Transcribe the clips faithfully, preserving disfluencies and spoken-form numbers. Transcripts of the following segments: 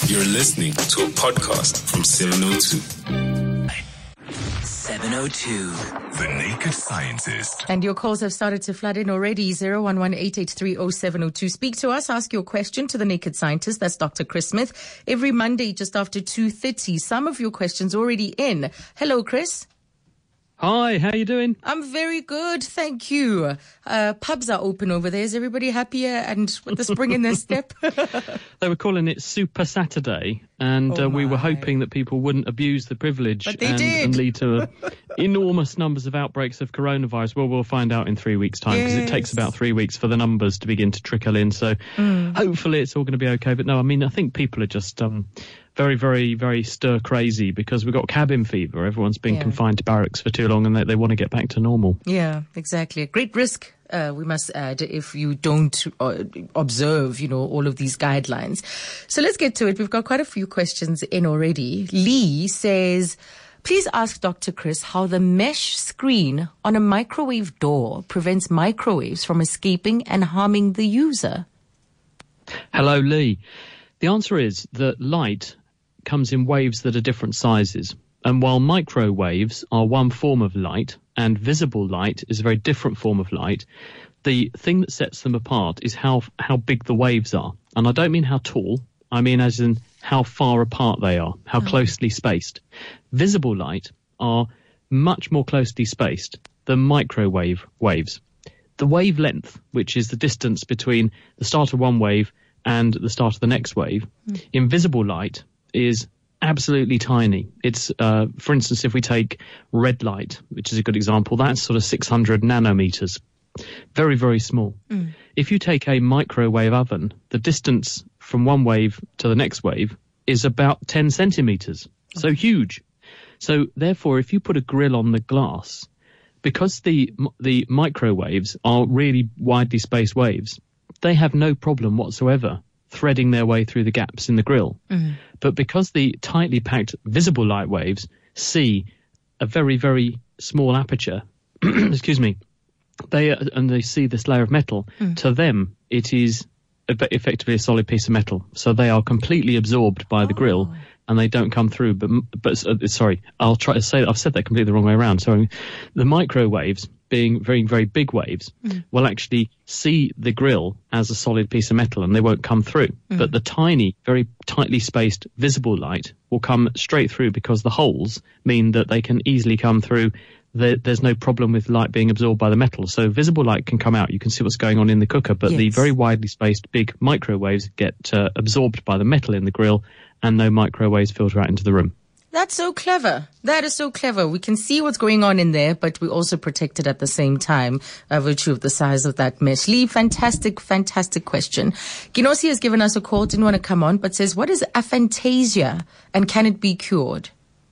You're listening to a podcast from seven oh two. seven oh two. The Naked Scientist. And your calls have started to flood in already. zero one one eight eight three oh seven oh two. Speak to us. Ask your question to the Naked Scientist. That's Doctor Chris Smith. Every Monday just after two thirty. Some of your questions already in. Hello, Chris. Hi, how you doing? I'm very good, thank you. Uh, pubs are open over there. Is everybody happier and with the spring in their step? They were calling it Super Saturday, and oh uh, we were hoping that people wouldn't abuse the privilege but they and, did. and lead to uh, enormous numbers of outbreaks of coronavirus. Well, we'll find out in three weeks' time, because yes. it takes about three weeks for the numbers to begin to trickle in. So mm. hopefully it's all going to be okay. But no, I mean, I think people are just... Um, very, very, very stir crazy because we've got cabin fever. Everyone's been yeah. confined to barracks for too long, and they, they want to get back to normal. Yeah, exactly. A great risk, uh, we must add, if you don't uh, observe, you know, all of these guidelines. So let's get to it. We've got quite a few questions in already. Lee says, please ask Doctor Chris how the mesh screen on a microwave door prevents microwaves from escaping and harming the user. Hello, Lee. The answer is that light comes in waves that are different sizes. And while microwaves are one form of light and visible light is a very different form of light, the thing that sets them apart is how how big the waves are. And I don't mean how tall, I mean as in how far apart they are, how oh. closely spaced. Visible light are much more closely spaced than microwave waves. The wavelength, which is the distance between the start of one wave and the start of the next wave, mm. in visible light is absolutely tiny. It's, uh, for instance, if we take red light, which is a good example, that's sort of six hundred nanometers. Very, very small. Mm. If you take a microwave oven, the distance from one wave to the next wave is about ten centimeters. Okay. So huge. So therefore, if you put a grill on the glass, because the the microwaves are really widely spaced waves, they have no problem whatsoever threading their way through the gaps in the grill. Mm. But because the tightly packed visible light waves see a very, very small aperture, excuse me, they and they see this layer of metal, mm. to them it is effectively a solid piece of metal. So they are completely absorbed by the oh. grill, and they don't come through. But, but uh, sorry, I'll try to say, I've said that completely the wrong way around. So the microwaves, being very, very big waves, mm. will actually see the grill as a solid piece of metal, and they won't come through. Mm. But the tiny, very tightly spaced visible light will come straight through, because the holes mean that they can easily come through. There, there's no problem with light being absorbed by the metal. So visible light can come out. You can see what's going on in the cooker, but yes. the very widely spaced big microwaves get uh, absorbed by the metal in the grill, and no microwaves filter out into the room. That's so clever. That is so clever. We can see what's going on in there, but we also protect it at the same time, by virtue of the size of that mesh. Lee, fantastic, fantastic question. Ginosi has given us a call, didn't want to come on, but says, what is aphantasia and can it be cured?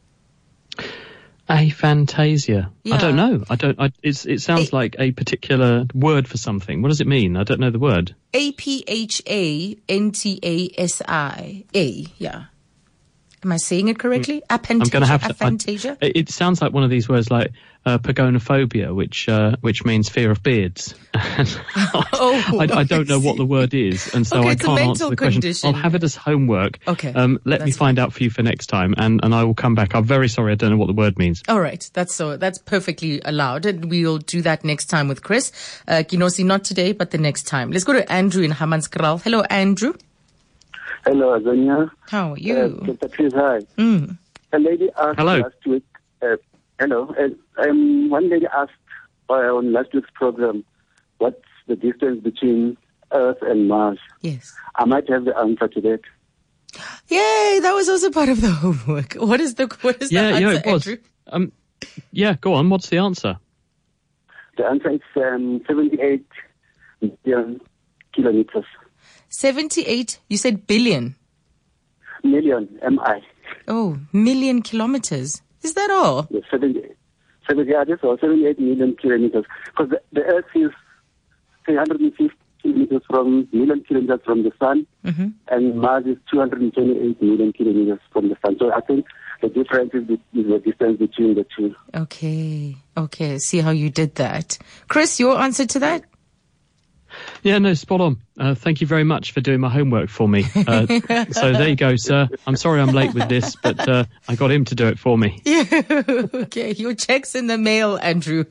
Aphantasia. Yeah. I don't know. I don't. I, it's, it sounds a- like a particular word for something. What does it mean? I don't know the word. A P H A N T A S I A. Yeah. Am I saying it correctly? Aphantasia. I'm going to have to. Aphantasia? I, it sounds like one of these words, like uh, pagonophobia, which uh, which means fear of beards. oh, I, I don't know what the word is, and so okay, I can't answer the question. Condition. I'll have it as homework. Okay. Um, let that's me find fine. out for you for next time, and, and I will come back. I'm very sorry, I don't know what the word means. All right, that's so that's perfectly allowed, and we'll do that next time with Chris. Uh, Ginosi, not today, but the next time. Let's go to Andrew in Hammanskraal. Hello, Andrew. Hello, Azania. How are you? Uh, Doctor Chris, hi. Mm. A lady asked hello. last week, uh, hello, uh, um, one lady asked uh, on last week's program, what's the distance between Earth and Mars? Yes. I might have the answer to that. Yay, that was also part of the homework. What is the, what is yeah, the answer, yeah, it was. Andrew? Um, yeah, go on, what's the answer? The answer is um, seventy-eight million kilometers. seventy-eight, you said billion? Million, M I. Oh, million kilometers. Is that all? Yes, seventy, seventy, yeah, that's all, seventy-eight million kilometers. Because the, the Earth is three hundred fifty kilometers from, million kilometers from the sun, mm-hmm. and Mars is two hundred twenty-eight million kilometers from the sun. So I think the difference is the, is the distance between the two. Okay, okay, see how you did that. Chris, your answer to that? Yeah, no, spot on. Uh, thank you very much for doing my homework for me. Uh, so there you go, sir. I'm sorry I'm late with this, but uh, I got him to do it for me. Yeah. Okay, your check's in the mail, Andrew.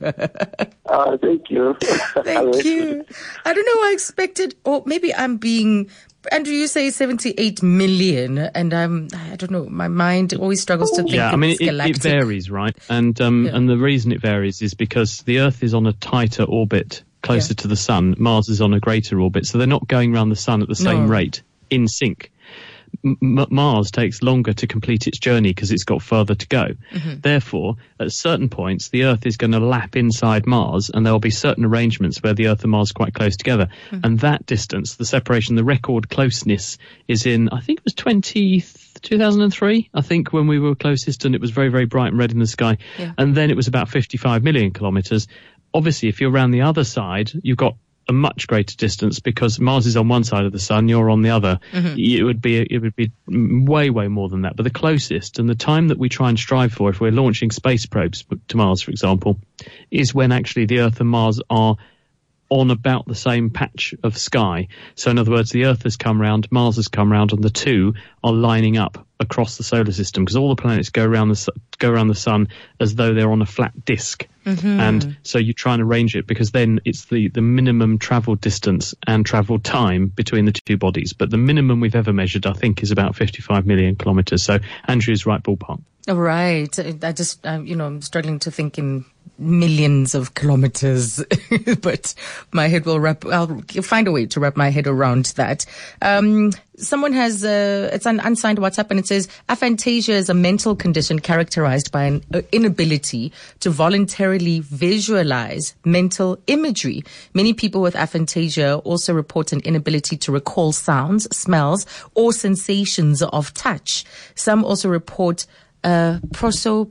Uh, thank you. Thank you. I don't know, I expected, or maybe I'm being... Andrew, you say seventy-eight million, and um, I don't know, my mind always struggles to think yeah, I mean, it, it varies, right? And um, yeah. and the reason it varies is because the Earth is on a tighter orbit closer yeah. to the Sun. Mars is on a greater orbit, so they're not going around the Sun at the same no. rate in sync. M- Mars takes longer to complete its journey because it's got further to go. Mm-hmm. Therefore, at certain points, the Earth is going to lap inside Mars, and there will be certain arrangements where the Earth and Mars are quite close together. Mm-hmm. And that distance, the separation, the record closeness is in, I think it was twenty, two thousand three, I think, when we were closest, and it was very, very bright and red in the sky. Yeah. And then it was about fifty-five million kilometres. Obviously, if you're around the other side, you've got a much greater distance because Mars is on one side of the Sun, you're on the other. Mm-hmm. It would be it would be way way more than that. But the closest and the time that we try and strive for, if we're launching space probes to Mars, for example, is when actually the Earth and Mars are on about the same patch of sky. So in other words, the Earth has come round, Mars has come round, and the two are lining up across the solar system because all the planets go around the go around the Sun as though they're on a flat disk. Mm-hmm. And so you try and arrange it because then it's the, the minimum travel distance and travel time between the two bodies. But the minimum we've ever measured, I think, is about fifty-five million kilometres. So Andrew's right ballpark. Oh, right. I just, uh, you know, I'm struggling to think in millions of kilometers, but my head will wrap, I'll find a way to wrap my head around that. Um, someone has, uh, it's an unsigned WhatsApp and it says, aphantasia is a mental condition characterized by an uh, inability to voluntarily visualize mental imagery. Many people with aphantasia also report an inability to recall sounds, smells, or sensations of touch. Some also report uh, prosopagnosia.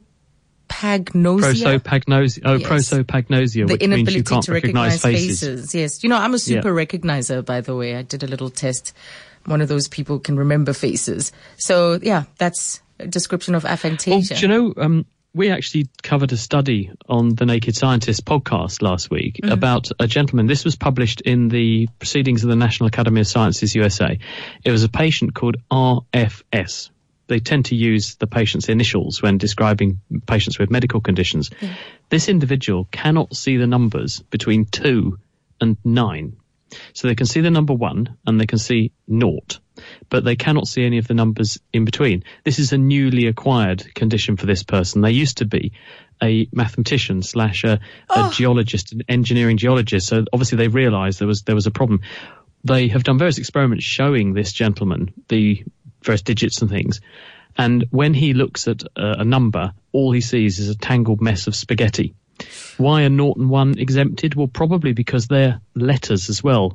Prosopagnosia. Oh, yes. prosopagnosia, the which means inability you can't to recognize faces. faces. Yes. You know, I'm a super yeah. recognizer, by the way. I did a little test. One of those people who can remember faces. So, yeah, that's a description of aphantasia. Well, do you know, um, we actually covered a study on the Naked Scientist podcast last week mm-hmm. about a gentleman. This was published in the Proceedings of the National Academy of Sciences, U S A. It was a patient called R F S. They tend to use the patient's initials when describing patients with medical conditions. Yeah. This individual cannot see the numbers between two and nine. So they can see the number one and they can see naught, but they cannot see any of the numbers in between. This is a newly acquired condition for this person. They used to be a mathematician slash a, oh. a geologist, an engineering geologist. So obviously they realised there was there was a problem. They have done various experiments showing this gentleman the various digits and things. And when he looks at a, a number, all he sees is a tangled mess of spaghetti. Why are naught and one exempted? Well, probably because they're letters as well,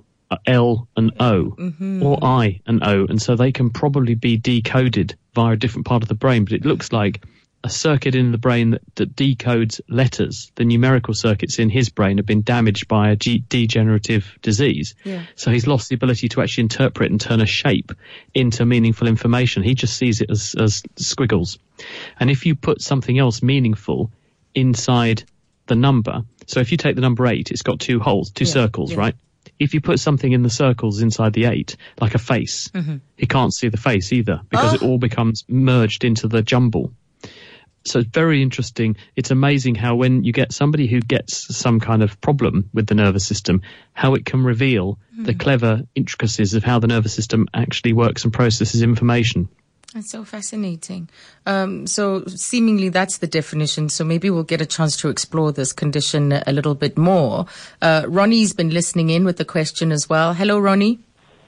L and O, mm-hmm. or I and O, and so they can probably be decoded via a different part of the brain. But it looks like a circuit in the brain that, that decodes letters, the numerical circuits in his brain have been damaged by a G- degenerative disease. Yeah. So he's lost the ability to actually interpret and turn a shape into meaningful information. He just sees it as, as squiggles. And if you put something else meaningful inside the number, so if you take the number eight, it's got two holes, two yeah, circles, yeah. right? If you put something in the circles inside the eight, like a face, mm-hmm. he can't see the face either because oh. it all becomes merged into the jumble. So it's very interesting. It's amazing how when you get somebody who gets some kind of problem with the nervous system, how it can reveal mm. the clever intricacies of how the nervous system actually works and processes information. That's so fascinating. Um, so seemingly that's the definition. So maybe we'll get a chance to explore this condition a little bit more. Uh, Ronnie's been listening in with the question as well. Hello, Ronnie.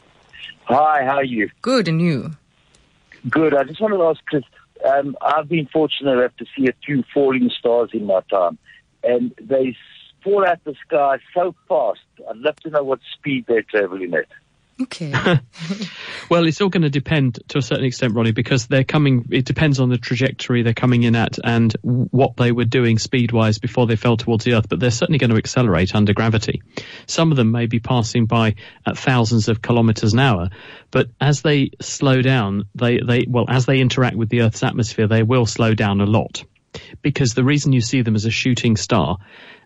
Hi, how are you? Good, and you? Good. I just wanted to ask, because um, I've been fortunate enough to see a few falling stars in my time, and they fall out the sky so fast. I'd love to know what speed they're traveling at. Okay. Well, it's all going to depend to a certain extent, Ronnie, because they're coming, it depends on the trajectory they're coming in at and what they were doing speed-wise before they fell towards the Earth, but they're certainly going to accelerate under gravity. Some of them may be passing by at thousands of kilometers an hour, but as they slow down, they, they well, as they interact with the Earth's atmosphere, they will slow down a lot. Because the reason you see them as a shooting star,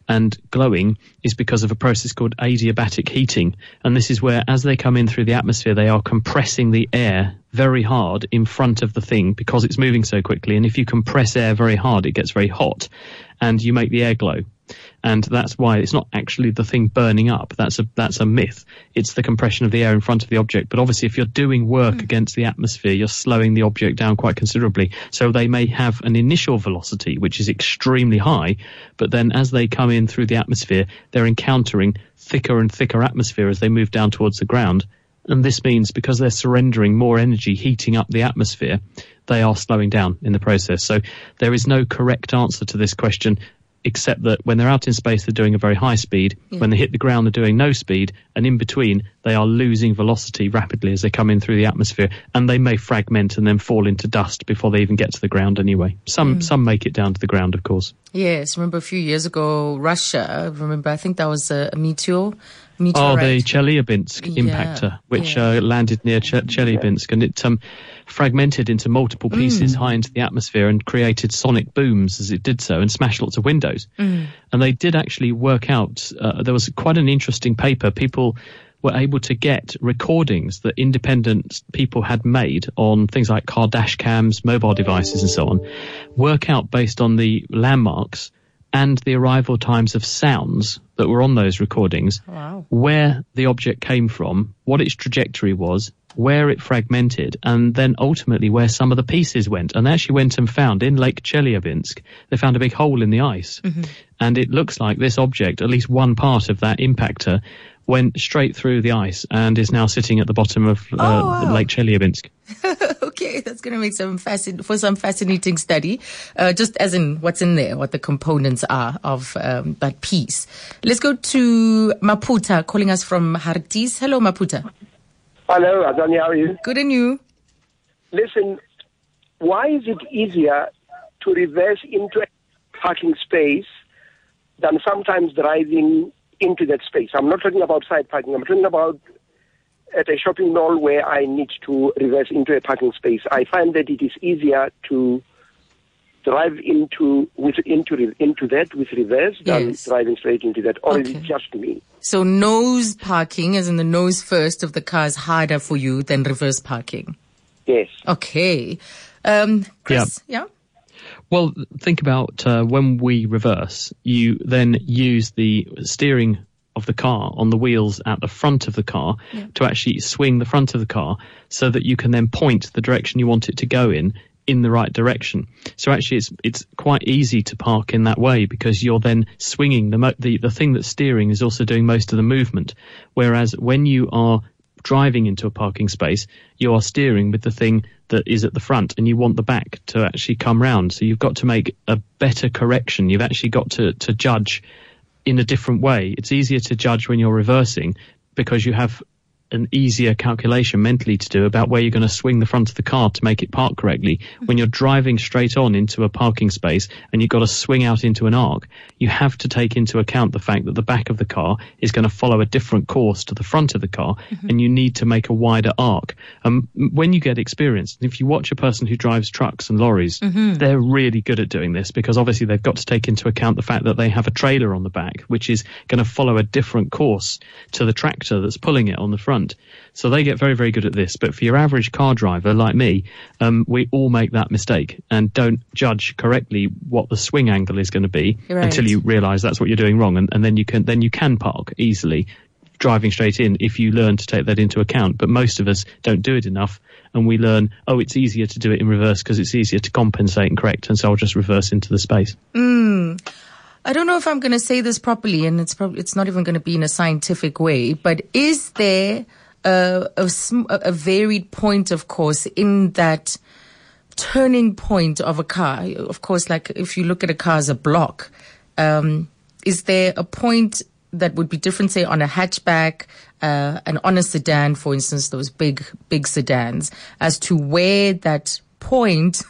And glowing is because of a process called adiabatic heating. And this is where, as they come in through the atmosphere, they are compressing the air very hard in front of the thing because it's moving so quickly. And if you compress air very hard, it gets very hot and you make the air glow. And that's why it's not actually the thing burning up. That's a that's a myth. It's the compression of the air in front of the object. But obviously, if you're doing work mm. against the atmosphere, you're slowing the object down quite considerably. So they may have an initial velocity, which is extremely high. But then as they come in through the atmosphere, they're encountering thicker and thicker atmosphere as they move down towards the ground. And this means because they're surrendering more energy, heating up the atmosphere, they are slowing down in the process. So there is no correct answer to this question, except that when they're out in space, they're doing a very high speed. Yeah. When they hit the ground, they're doing no speed. And in between, they are losing velocity rapidly as they come in through the atmosphere. And they may fragment and then fall into dust before they even get to the ground anyway. Some mm. some make it down to the ground, of course. Yes, remember a few years ago, Russia, remember, I think that was a, a meteor. Oh, the Chelyabinsk yeah, impactor, which yeah. uh, landed near Ch- Chelyabinsk, and it um, fragmented into multiple pieces mm. high into the atmosphere and created sonic booms as it did so and smashed lots of windows. Mm. And they did actually work out, uh, there was quite an interesting paper. People were able to get recordings that independent people had made on things like car dash cams, mobile devices and so on, work out based on the landmarks and the arrival times of sounds that were on those recordings, wow. where the object came from, what its trajectory was, where it fragmented, and then ultimately where some of the pieces went. And they actually went and found in Lake Chelyabinsk, they found a big hole in the ice. Mm-hmm. And it looks like this object, at least one part of that impactor, went straight through the ice and is now sitting at the bottom of uh, oh, wow. Lake Chelyabinsk. Okay, that's going to make some fascin- for some fascinating study, uh, just as in what's in there, what the components are of um, that piece. Let's go to Maputa, calling us from Harties. Hello, Maputa. Hello, Azani, how are you? Good, and you? Listen, why is it easier to reverse into a parking space than sometimes driving into that space? I'm not talking about side parking. I'm talking about at a shopping mall where I need to reverse into a parking space. I find that it is easier to drive into with into into that with reverse than yes. driving straight into that. Or okay. is it just me? So nose parking, as in the nose first of the car, is harder for you than reverse parking? Yes. Okay. Um, Chris, yeah? yeah? Well, think about uh, when we reverse, you then use the steering of the car on the wheels at the front of the car yeah. to actually swing the front of the car so that you can then point the direction you want it to go in in the right direction. So actually it's it's quite easy to park in that way because you're then swinging the mo- the the thing that's steering is also doing most of the movement, whereas when you are driving into a parking space, you are steering with the thing that is at the front and you want the back to actually come round. So you've got to make a better correction. You've actually got to to judge in a different way. It's easier to judge when you're reversing because you have an easier calculation mentally to do about where you're going to swing the front of the car to make it park correctly. When you're driving straight on into a parking space and you've got to swing out into an arc, you have to take into account the fact that the back of the car is going to follow a different course to the front of the car mm-hmm. and you need to make a wider arc. Um, when you get experience, if you watch a person who drives trucks and lorries, mm-hmm. they're really good at doing this because obviously they've got to take into account the fact that they have a trailer on the back, which is going to follow a different course to the tractor that's pulling it on the front. So they get very, very good at this. But for your average car driver like me, um, we all make that mistake and don't judge correctly what the swing angle is going to be right. until you realise that's what you're doing wrong. And, and then you can then you can park easily driving straight in if you learn to take that into account. But most of us don't do it enough. And we learn, oh, it's easier to do it in reverse because it's easier to compensate and correct. And so I'll just reverse into the space. Mm. I don't know if I'm going to say this properly, and it's probably it's not even going to be in a scientific way, but is there a, a, a varied point, of course, in that turning point of a car? Of course, like if you look at a car as a block, um, is there a point that would be different, say, on a hatchback uh, and on a sedan, for instance, those big, big sedans, as to where that point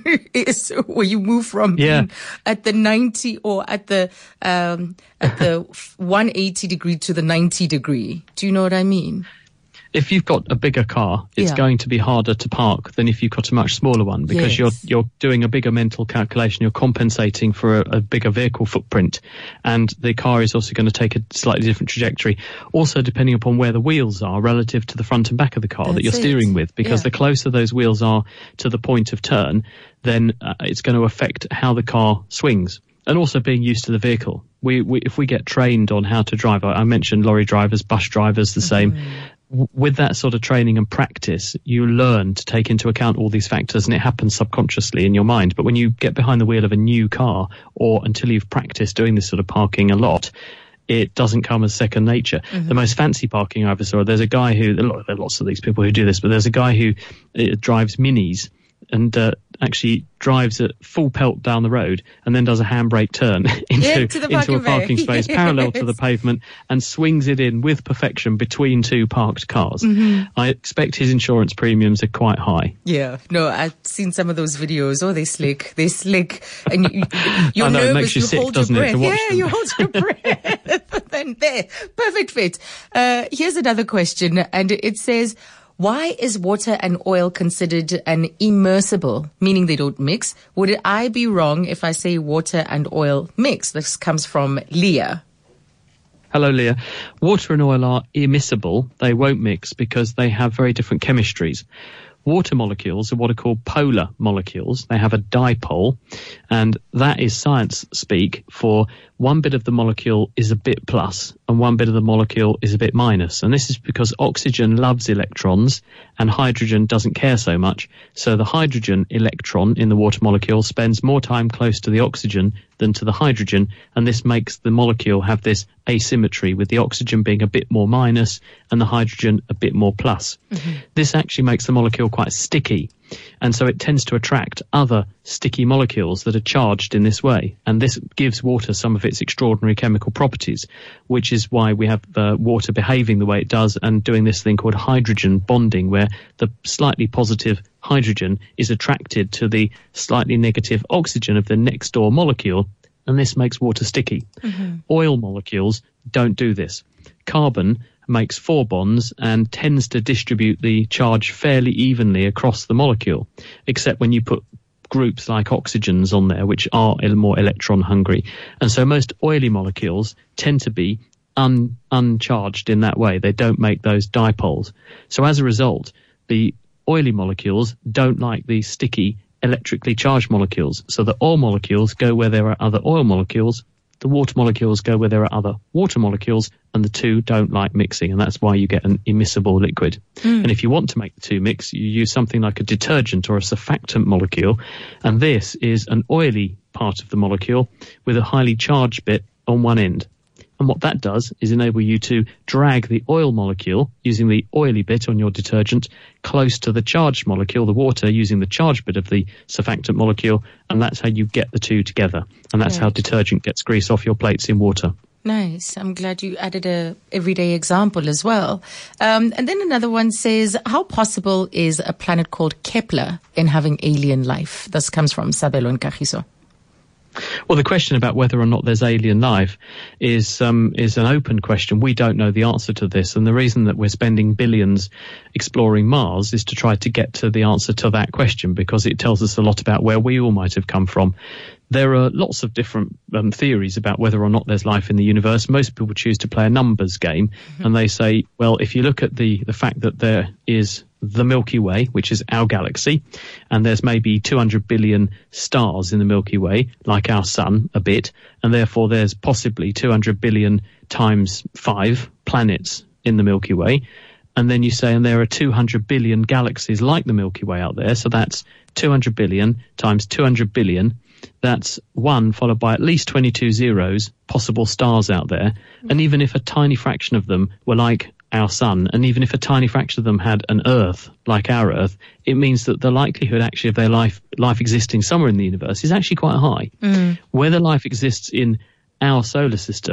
is where you move from yeah. at the ninety or at the um, at the one eighty degree to the ninety degree. Do you know what I mean? if you've got a bigger car, it's Yeah. going to be harder to park than if you've got a much smaller one, because Yes. you're you're doing a bigger mental calculation. You're compensating for a, a bigger vehicle footprint, and the car is also going to take a slightly different trajectory. Also, depending upon where the wheels are relative to the front and back of the car that That's you're it. steering with, because Yeah. the closer those wheels are to the point of turn, then uh, it's going to affect how the car swings. And also being used to the vehicle. We, we if we get trained on how to drive, I, I mentioned lorry drivers, bus drivers, the same. W- with that sort of training and practice, you learn to take into account all these factors, and it happens subconsciously in your mind. But when you get behind the wheel of a new car, or until you've practiced doing this sort of parking a lot, it doesn't come as second nature. The most fancy parking I ever saw, there's a guy who, there are lots of these people who do this, but there's a guy who uh, drives Minis and uh, actually drives at full pelt down the road and then does a handbrake turn into, Into the into parking a parking bay. space parallel to the Yes. pavement and swings it in with perfection between two parked cars. Mm-hmm. I expect his insurance premiums are quite high. Yeah, no, I've seen some of those videos. Oh, they slick, they slick, and you, you, you're I know, it nervous. makes you sick, hold doesn't your it, breath. to watch yeah, them? you hold your breath. Then there, perfect fit. Uh, here's another question, and it says, why is water and oil considered an immersible, meaning they don't mix? Would I be wrong if I say water and oil mix? This comes from Leah. Hello, Leah. Water and oil are immiscible. They won't mix because they have very different chemistries. Water molecules are what are called polar molecules. They have a dipole, and that is science speak for one bit of the molecule is a bit plus and one bit of the molecule is a bit minus. And this is because oxygen loves electrons and hydrogen doesn't care so much. So the hydrogen electron in the water molecule spends more time close to the oxygen than to the hydrogen, and this makes the molecule have this asymmetry, with the oxygen being a bit more minus and the hydrogen a bit more plus. Mm-hmm. This actually makes the molecule quite sticky, and so it tends to attract other sticky molecules that are charged in this way, and this gives water some of its extraordinary chemical properties, which is why we have uh, water behaving the way it does and doing this thing called hydrogen bonding, where the slightly positive hydrogen is attracted to the slightly negative oxygen of the next door molecule, and this makes water sticky. Mm-hmm. Oil molecules don't do this. Carbon makes four bonds and tends to distribute the charge fairly evenly across the molecule, except when you put groups like oxygens on there, which are more electron hungry. And so most oily molecules tend to be un, uncharged in that way. They don't make those dipoles. So as a result, the oily molecules don't like these sticky electrically charged molecules. So the oil molecules go where there are other oil molecules, the water molecules go where there are other water molecules, and the two don't like mixing, and that's why you get an immiscible liquid. Mm. And if you want to make the two mix, you use something like a detergent or a surfactant molecule, and this is an oily part of the molecule with a highly charged bit on one end. And what that does is enable you to drag the oil molecule using the oily bit on your detergent close to the charged molecule, the water, using the charged bit of the surfactant molecule, and that's how you get the two together. And that's right. How detergent gets grease off your plates in water. Nice. I'm glad you added a everyday example as well. Um, and then another one says, how possible is a planet called Kepler in having alien life? This comes from Sabelo and Kagiso. Well, the question about whether or not there's alien life is um, is an open question. We don't know the answer to this, and the reason that we're spending billions exploring Mars is to try to get to the answer to that question, because it tells us a lot about where we all might have come from. There are lots of different um, theories about whether or not there's life in the universe. Most people choose to play a numbers game, mm-hmm. and they say, well, if you look at the, the fact that there is the Milky Way, which is our galaxy, and there's maybe two hundred billion stars in the Milky Way, like our sun a bit, and therefore there's possibly two hundred billion times five planets in the Milky Way. And then you say, and there are two hundred billion galaxies like the Milky Way out there, so that's two hundred billion times two hundred billion. That's one followed by at least twenty-two zeros, possible stars out there. And even if a tiny fraction of them were like our sun, and even if a tiny fraction of them had an Earth like our Earth, it means that the likelihood actually of their life life existing somewhere in the universe is actually quite high. Mm. Whether life exists in our solar system,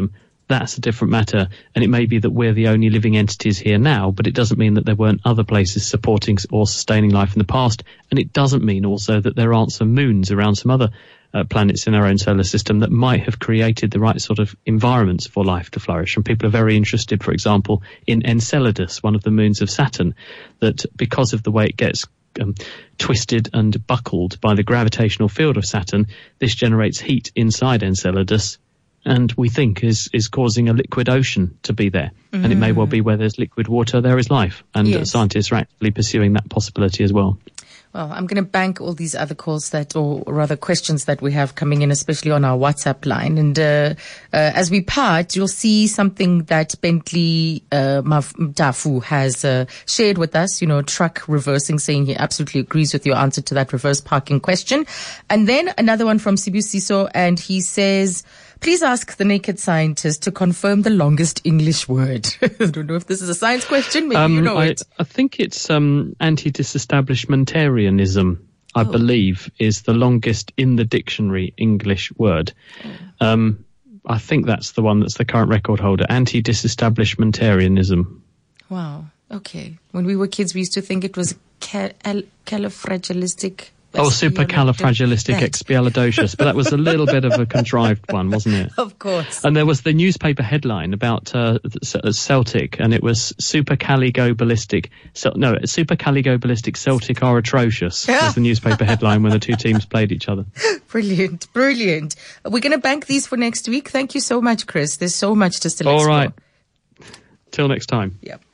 that's a different matter. And it may be that we're the only living entities here now, but it doesn't mean that there weren't other places supporting or sustaining life in the past. And it doesn't mean also that there aren't some moons around some other uh, planets in our own solar system that might have created the right sort of environments for life to flourish. And people are very interested, for example, in Enceladus, one of the moons of Saturn, that because of the way it gets Um, twisted and buckled by the gravitational field of Saturn, this generates heat inside Enceladus, and we think is is causing a liquid ocean to be there. Mm. And it may well be where there's liquid water, there is life. And yes. uh, scientists are actively pursuing that possibility as well. Well, I'm going to bank all these other calls that, or rather questions that we have coming in, especially on our WhatsApp line. And uh, uh, as we part, you'll see something that Bentley uh, Mtafu has uh, shared with us, you know, truck reversing, saying he absolutely agrees with your answer to that reverse parking question. And then another one from Sibusiso, and he says, please ask the Naked Scientist to confirm the longest English word. I don't know if this is a science question. Maybe um, you know I, it. I think it's um, anti-disestablishmentarianism, I oh. believe, is the longest in the dictionary English word. Oh. Um, I think that's the one that's the current record holder, anti-disestablishmentarianism. Wow. Okay. When we were kids, we used to think it was cal- califragilistic. Oh, supercalifragilisticexpialidocious, but that was a little bit of a contrived one, wasn't it? Of course. And there was the newspaper headline about uh, Celtic, and it was supercaligoballistic. Cel- no, supercaligoballistic Celtic are atrocious. Was the newspaper headline when the two teams played each other. Brilliant, brilliant. We're going to bank these for next week. Thank you so much, Chris. There's so much to still explore. All right. Till next time. Yep.